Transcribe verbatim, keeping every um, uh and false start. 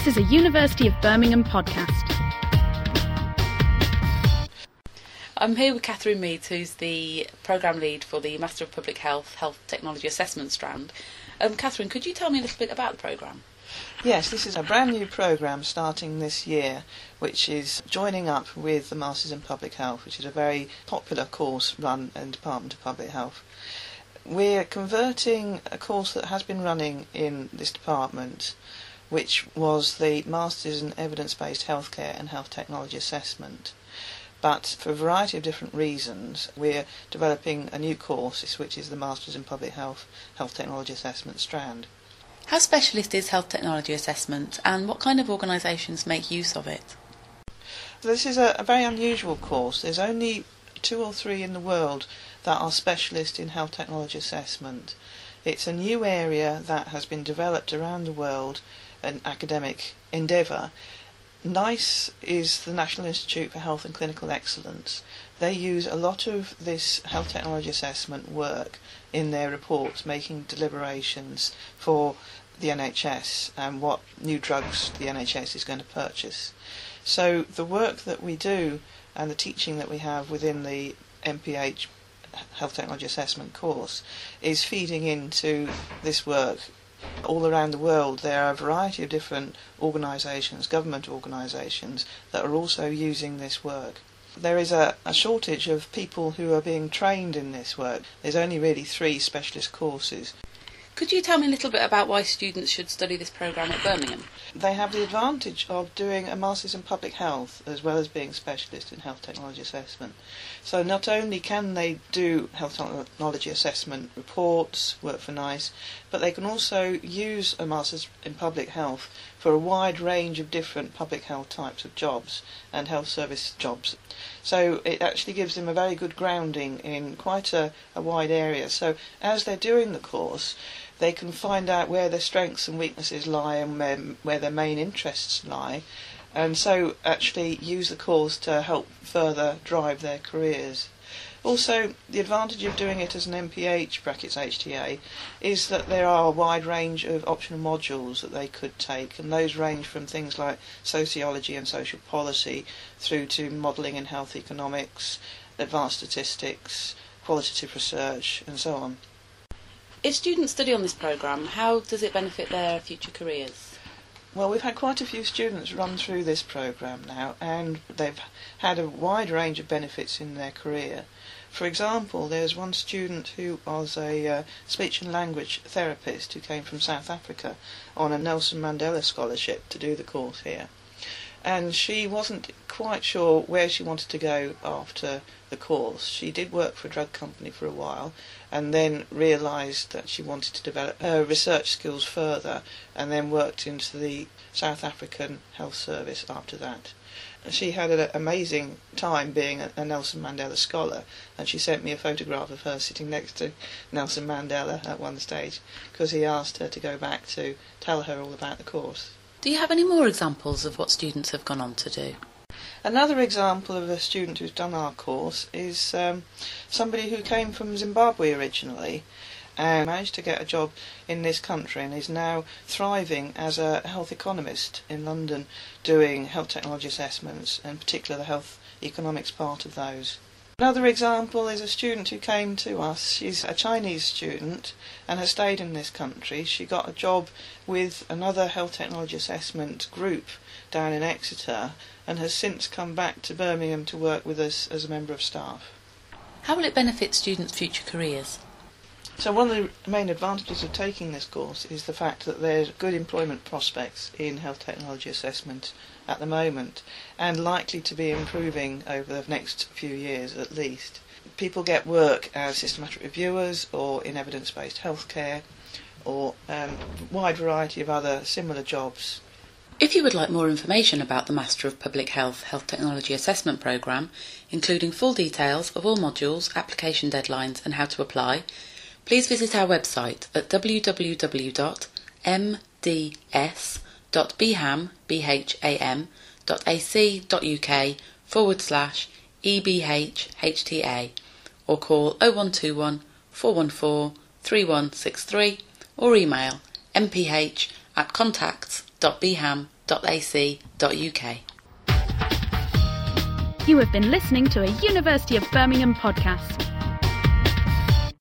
This is a University of Birmingham podcast. I'm here with Catherine Meads, who's the programme lead for the Master of Public Health Health Technology Assessment strand. Um, Catherine, could you tell me a little bit about the programme? Yes, this is a brand new programme starting this year, which is joining up with the Masters in Public Health, which is a very popular course run in the Department of Public Health. We're converting a course that has been running in this department, which was the Masters in Evidence-Based Healthcare and Health Technology Assessment. But for a variety of different reasons, we're developing a new course, which is the Masters in Public Health Health Technology Assessment strand. How specialist is health technology assessment, and what kind of organisations make use of it? This is a, a very unusual course. There's only two or three in the world that are specialist in health technology assessment. It's a new area that has been developed around the world, an academic endeavour. NICE is the National Institute for Health and Clinical Excellence. They use a lot of this health technology assessment work in their reports, making deliberations for the N H S and what new drugs the N H S is going to purchase. So the work that we do and the teaching that we have within the M P H Health Technology Assessment course is feeding into this work. All around the world there are a variety of different organisations, government organisations, that are also using this work. There is a, a shortage of people who are being trained in this work. There's only really three specialist courses. Could you tell me a little bit about why students should study this programme at Birmingham? They have the advantage of doing a Masters in Public Health as well as being specialist in health technology assessment. So not only can they do health technology assessment reports, work for NICE, but they can also use a Masters in Public Health for a wide range of different public health types of jobs and health service jobs. So it actually gives them a very good grounding in quite a, a wide area. So as they're doing the course, they can find out where their strengths and weaknesses lie and where, where their main interests lie, and so actually use the course to help further drive their careers. Also, the advantage of doing it as an M P H brackets H T A is that there are a wide range of optional modules that they could take, and those range from things like sociology and social policy through to modelling and health economics, advanced statistics, qualitative research, and so on. If students study on this programme, how does it benefit their future careers? Well, we've had quite a few students run through this programme now, and they've had a wide range of benefits in their career. For example, there's one student who was a uh, speech and language therapist who came from South Africa on a Nelson Mandela scholarship to do the course here. And she wasn't quite sure where she wanted to go after the course. She did work for a drug company for a while and then realised that she wanted to develop her research skills further, and then worked into the South African Health Service after that. She had an amazing time being a Nelson Mandela scholar, and she sent me a photograph of her sitting next to Nelson Mandela at one stage because he asked her to go back to tell her all about the course. Do you have any more examples of what students have gone on to do? Another example of a student who's done our course is um, somebody who came from Zimbabwe originally and managed to get a job in this country and is now thriving as a health economist in London, doing health technology assessments, and particularly the health economics part of those. Another example is a student who came to us. She's a Chinese student and has stayed in this country. She got a job with another health technology assessment group down in Exeter and has since come back to Birmingham to work with us as a member of staff. How will it benefit students' future careers? So one of the main advantages of taking this course is the fact that there's good employment prospects in health technology assessment at the moment, and likely to be improving over the next few years at least. People get work as systematic reviewers or in evidence-based healthcare, or um, a wide variety of other similar jobs. If you would like more information about the Master of Public Health Health Technology Assessment programme, including full details of all modules, application deadlines and how to apply, please visit our website at w w w dot m d s dot b ham dot a c dot u k forward slash E B H H T A, or call oh one two one, four one four, three one six three, or email m p h at contacts dot b ham dot a c dot u k. You have been listening to a University of Birmingham podcast.